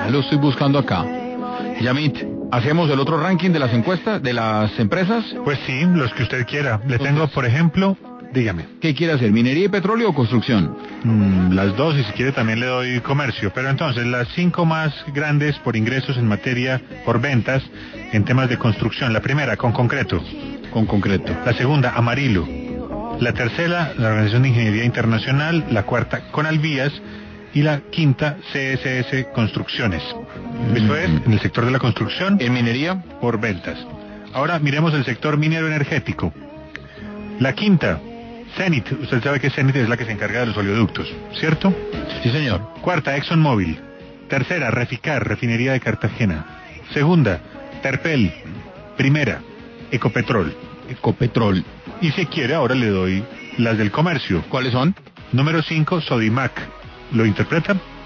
lo estoy buscando acá. Yamit, ¿hacemos el otro ranking de las encuestas, de las empresas? Pues sí, los que usted quiera. Le tengo, por ejemplo, dígame. ¿Qué quiere hacer, minería y petróleo o construcción? Las dos, y si quiere también le doy comercio. Pero entonces, las 5 más grandes por ingresos en materia, por ventas, en temas de construcción. La primera, con concreto. Con concreto. La segunda, Amarillo. La tercera, la Organización de Ingeniería Internacional. La cuarta, Conalvías. Y la quinta, CSS Construcciones. Eso es, en el sector de la construcción. ¿En minería? Por ventas. Ahora miremos el sector minero energético. La quinta, Zenith. Usted sabe que Zenith es la que se encarga de los oleoductos, ¿cierto? Sí, señor. Cuarta, ExxonMobil. Tercera, Reficar, refinería de Cartagena. Segunda, Terpel. Primera, Ecopetrol. Ecopetrol. Y si quiere, ahora le doy las del comercio. ¿Cuáles son? Número 5, Sodimac. ¿Lo interpreta?